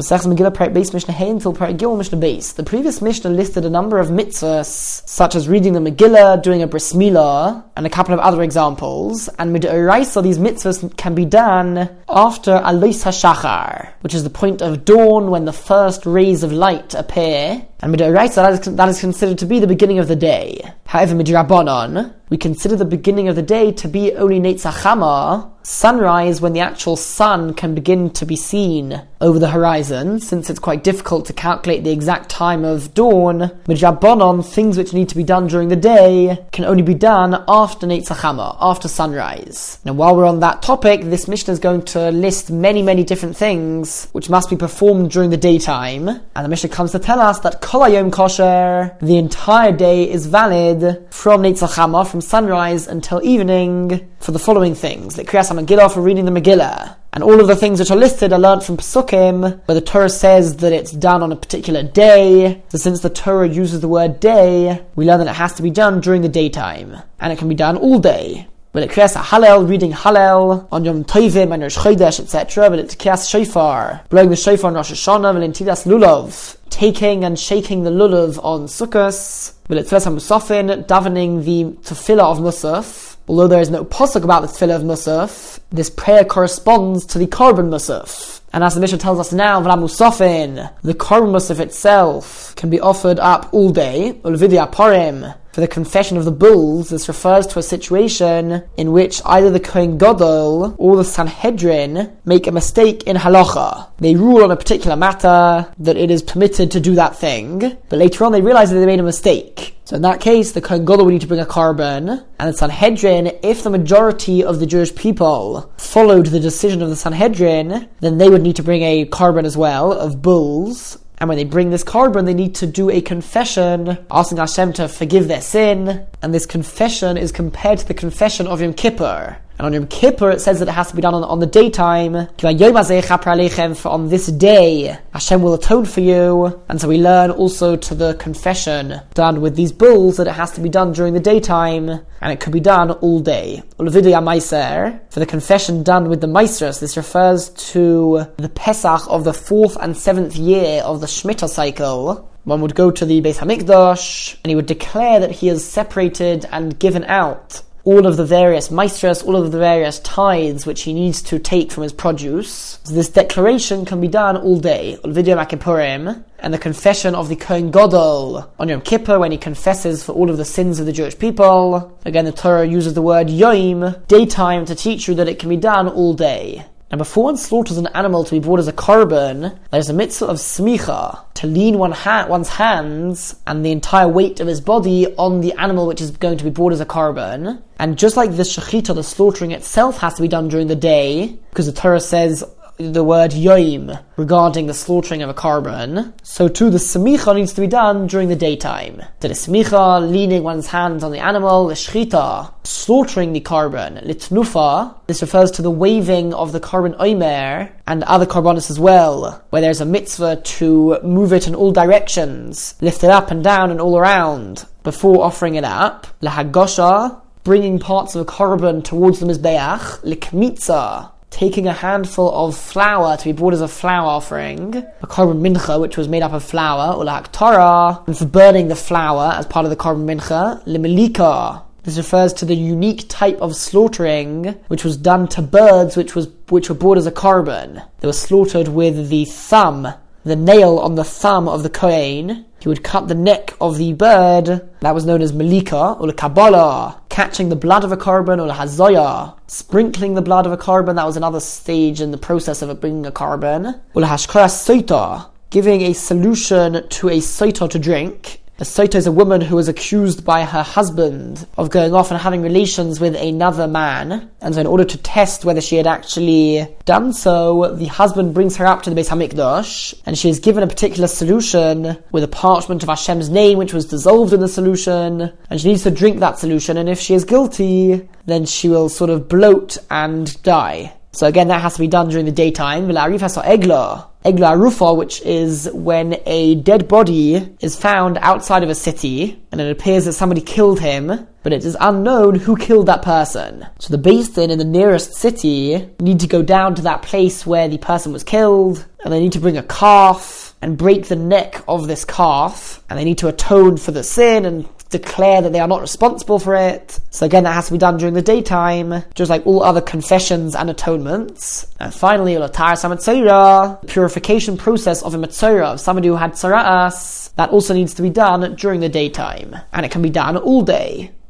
Masechtas Megillah Perek Beis Mishnah Hey until Perek Gimel Mishnah Beis. The previous Mishnah listed a number of mitzvahs, such as reading the Megillah, doing a bris milah, and a couple of other examples. And midoraisa, these mitzvahs can be done after Alois HaShachar, which is the point of dawn when the first rays of light appear. And midoraisa, that is considered to be the beginning of the day. However, midrabanan, we consider the beginning of the day to be only Netzach Hama, sunrise, when the actual sun can begin to be seen over the horizon, since it's quite difficult to calculate the exact time of dawn. Midrabanan, things which need to be done during the day can only be done after Netzach Hama, after sunrise. Now, while we're on that topic, this Mishnah is going to list many, many different things which must be performed during the daytime. And the Mishnah comes to tell us that Kol Hayom Kosher, the entire day is valid from Netzach Hama, from sunrise until evening, for the following things: like Kriyas HaMegillah, for reading the Megillah. And all of the things which are listed are learnt from Pesukim, where the Torah says that it's done on a particular day. So since the Torah uses the word day, we learn that it has to be done during the daytime. And it can be done all day. But it Kriyas HaHallel, reading Hallel, on Yom Tovim and Rosh Chodesh, etc. But it Kriyas Shofar, blowing the Shofar on Rosh Hashanah, and Tidas Lulav, taking and shaking the Lulav on Sukkos. But it Tfilas HaMusafin, davening the Tefillah of Musaf. Although there is no pasuk about the Tefillah of Musaf, this prayer corresponds to the Korban Musaf. And as the Mishnah tells us now, V'la Musafin, the Korban Musaf itself can be offered up all day, Ulvidya Parim. For the confession of the bulls, this refers to a situation in which either the Kohen Gadol or the Sanhedrin make a mistake in halacha. They rule on a particular matter that it is permitted to do that thing, but later on they realize that they made a mistake. So in that case, the Kohen Gadol would need to bring a korban, and the Sanhedrin, if the majority of the Jewish people followed the decision of the Sanhedrin, then they would need to bring a korban as well, of bulls. And when they bring this korban, they need to do a confession, asking Hashem to forgive their sin. And this confession is compared to the confession of Yom Kippur. And on Yom Kippur, it says that it has to be done on the daytime. For on this day, Hashem will atone for you. And so we learn also to the confession done with these bulls that it has to be done during the daytime, and it could be done all day. For the confession done with the Maisros, this refers to the Pesach of the 4th and 7th year of the Shemitah cycle. One would go to the Beis HaMikdash, and he would declare that he has separated and given out all of the various maestros, all of the various tithes which he needs to take from his produce. So this declaration can be done all day. Ulvidya Kippurim, and the confession of the Kohen Gadol on Yom Kippur, when he confesses for all of the sins of the Jewish people. Again, the Torah uses the word yom, daytime, to teach you that it can be done all day. Now, before one slaughters an animal to be brought as a korban, there's a mitzvah of smicha, to lean one's hands and the entire weight of his body on the animal which is going to be brought as a korban. And just like the shechita, the slaughtering itself has to be done during the day, because the Torah says the word yom regarding the slaughtering of a korban, so too the smicha needs to be done during the daytime. So the smicha, leaning one's hands on the animal, the shechita, slaughtering the korban, litnufa, this refers to the waving of the korban omer and other korbanos as well, where there's a mitzvah to move it in all directions, lift it up and down and all around before offering it up. Lahagosha, bringing parts of a korban towards the mizbeach. Likmitza, taking a handful of flour to be brought as a flour offering, a korban mincha which was made up of flour, or lahaktorah, and for burning the flour as part of the korban mincha. Limelika, this refers to the unique type of slaughtering which was done to birds which were brought as a korban. They were slaughtered with the thumb, the nail on the thumb of the Kohen. He would cut the neck of the bird. That was known as melika, or kabbalah, catching the blood of a korban, or hazoya, sprinkling the blood of a korban. That was another stage in the process of bringing a korban. Or hashkara soita, giving a solution to a soita to drink. A soita is a woman who is accused by her husband of going off and having relations with another man. And so in order to test whether she had actually done so, the husband brings her up to the Beis HaMikdash, and she is given a particular solution with a parchment of Hashem's name which was dissolved in the solution, and she needs to drink that solution, and if she is guilty, then she will sort of bloat and die. So again, that has to be done during the daytime. Egla Rufa, which is when a dead body is found outside of a city, and it appears that somebody killed him, but it is unknown who killed that person. So the Beis Din in the nearest city need to go down to that place where the person was killed, and they need to bring a calf and break the neck of this calf, and they need to atone for the sin and declare that they are not responsible for it. So again, that has to be done during the daytime, just like all other confessions and atonements. And finally, the purification process of a metzora, of somebody who had tzara'as, that also needs to be done during the daytime. And it can be done all day.